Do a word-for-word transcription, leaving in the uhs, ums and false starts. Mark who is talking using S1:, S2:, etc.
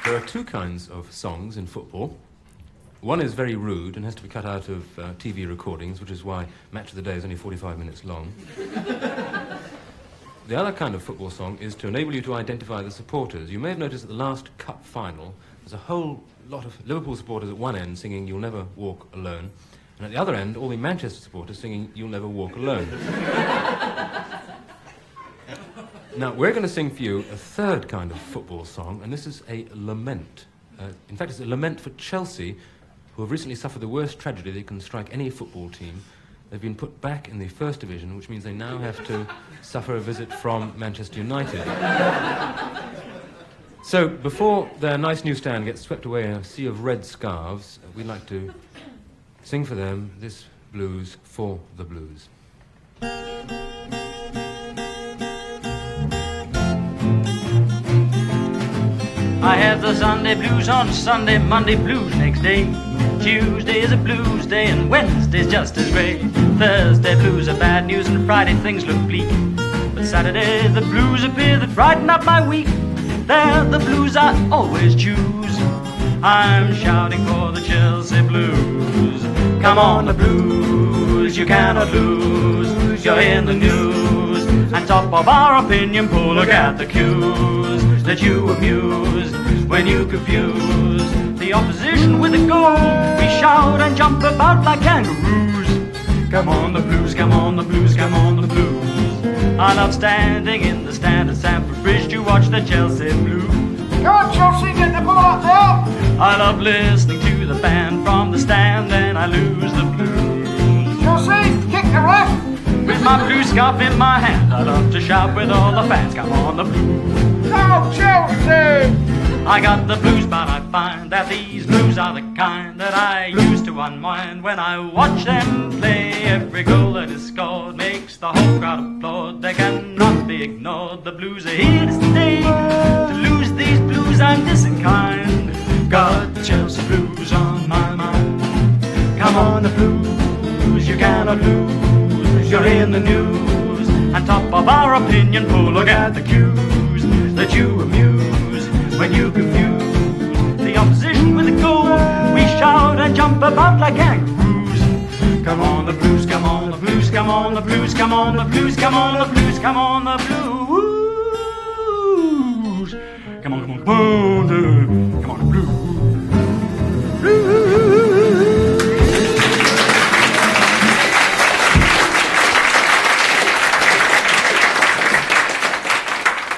S1: There are two kinds of songs in football. One is very rude and has to be cut out of uh, T V recordings, which is why Match of the Day is only forty-five minutes long. The other kind of football song is to enable you to identify the supporters. You may have noticed at the last cup final, there's a whole lot of Liverpool supporters at one end singing You'll Never Walk Alone, and at the other end, all the Manchester supporters singing You'll Never Walk Alone. Now, we're going to sing for you a third kind of football song, and this is a lament. Uh, in fact, it's a lament for Chelsea, who have recently suffered the worst tragedy that can strike any football team. They've been put back in the First Division, which means they now have to suffer a visit from Manchester United. So, before their nice new stand gets swept away in a sea of red scarves, we'd like to sing for them this blues for the Blues.
S2: I have the Sunday blues on Sunday, Monday blues next day. Tuesday is a blues day and Wednesday's just as great. Thursday blues are bad news and Friday things look bleak. But Saturday the blues appear that brighten up my week. They're the blues I always choose. I'm shouting for the Chelsea blues. Come on the blues, you cannot lose. You're in the news and top of our opinion poll. Look at the cues that you amuse when you confuse the opposition with a goal. We shout and jump about like kangaroos. Come on the blues, come on the blues, come on the blues. I love standing in the stand at Stamford Bridge to watch the Chelsea blues.
S3: Come on Chelsea, get the ball out there.
S2: I love listening to the band from the stand and I lose the blues.
S3: Chelsea, kick the ref.
S2: With my blue scarf in my hand, I love to shout with all the fans. Come on the blues.
S3: Go Chelsea.
S2: I got the blues, but I find that these blues are the kind that I use to unwind when I watch them play. Every goal that is scored makes the whole crowd applaud. They cannot be ignored. The blues are here to stay. To lose these blues, I'm disinclined. Got the Chelsea blues on my mind. Come on, the blues, you cannot lose. You're in the news, and top of our opinion poll. Look at the cues that you amuse when you confuse the opposition with a goal. We shout and jump about like kangaroos. Come on the blues, come on the blues, come on the blues, come on the blues, come on the blues, come on the blues. Come on, come on, boom.